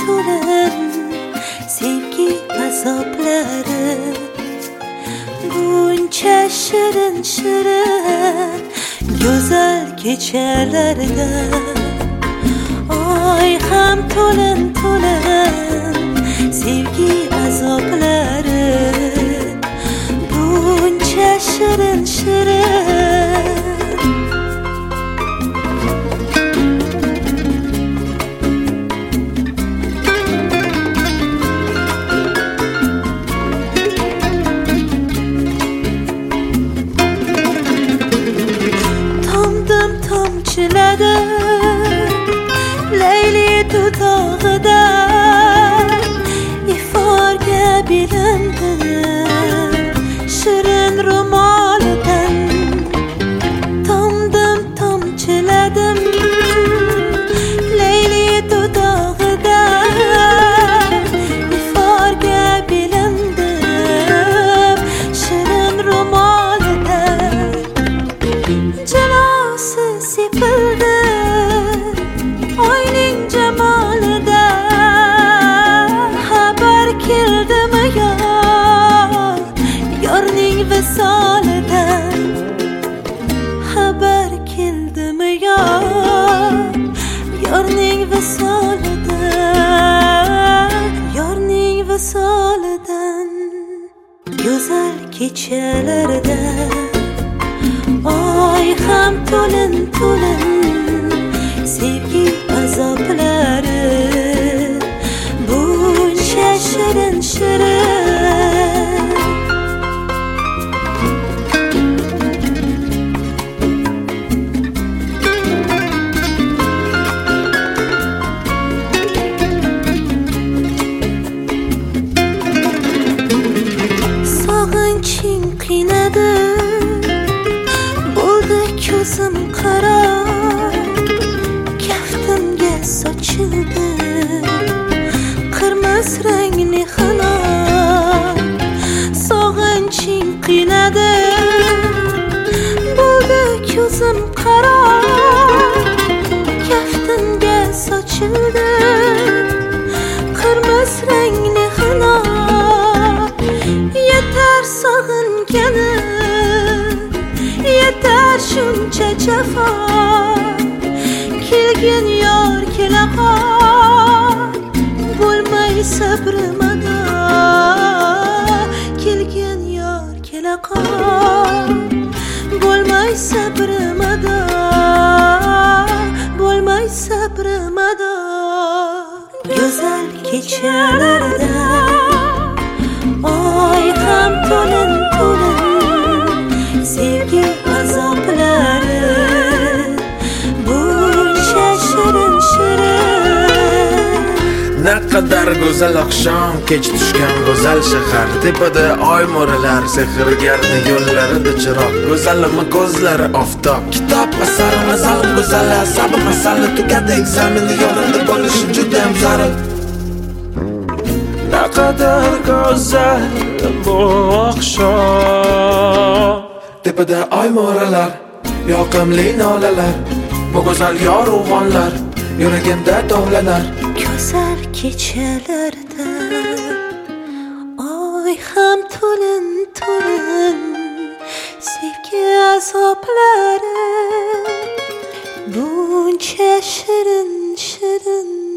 to'lin sevgi azoblari, buncha shirin shirin go'zal kechalarda. Oy ham to'lin to'lin sevgi azoblari, buncha shirin shirin. Tomdim tomchiladi Leyli dudog'ida, iforga bilindim shirin ro'molidan. Tomdim tomchiladim Leyli dudog'ida, iforga bilindim shirin ro'molidan. Jalosi sepildi oyning jamolida, xabar keldimi yorning visolidan. Xabar keldimi yorning visolidan, yorning visolidan. Go'zal kechalarda oy ham to'lin to'lin sevgi azoblari, buncha shirin shirin. Sog'inching qiynadi, bo'ldi ko'zim qaro, kaftimga sochildi qirmiz rangli xanor. Sog'inching qiynadi, bo'ldi ko'zim qaro, kaftimga sochildi qirmiz rangli xanor. Yetar sog'inganim, yetar shuncha jafo, kelgin yor kelaqol, bo'lmay sabrimada. Kelgin yor kelaqol, bo'lmay sabrimada, bo'lmay sabrimada. Go'zal kechalarda oy ham to'lin to'lin sevgi azoblari, buncha shirin shirin. Naqadar go'zal oqshom, kech tushgan go'zal shahar. Tepada oy mo'ralar, sehrgarni yo'llarida chiroq. Go'zalimi ko'zlari oftob, kitob asari mazalim go'zal. Sabr masala tugadi, ekzamen yo'lida bo'lishi juda ham zarur. Naqadar go'zal bu oqshom, tepada oy mo'ralar, yoqimli nolalar. Bu go'zal yorug'onlar yuragimda tovlanar. Go'zal kechalarda oy ham to'lin to'lin sevgi azoblari, buncha shirin shirin.